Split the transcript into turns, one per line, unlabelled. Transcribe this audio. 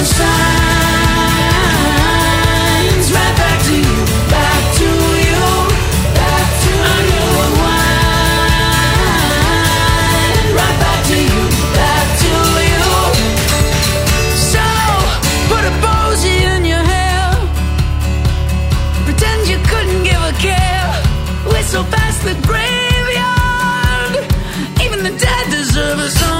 signs. Right back to you, back to you, back to you. Unwind. Right back to you, back to you. So put a posy in your hair, pretend you couldn't give a care. Whistle past the graveyard. Even the dead deserve a song.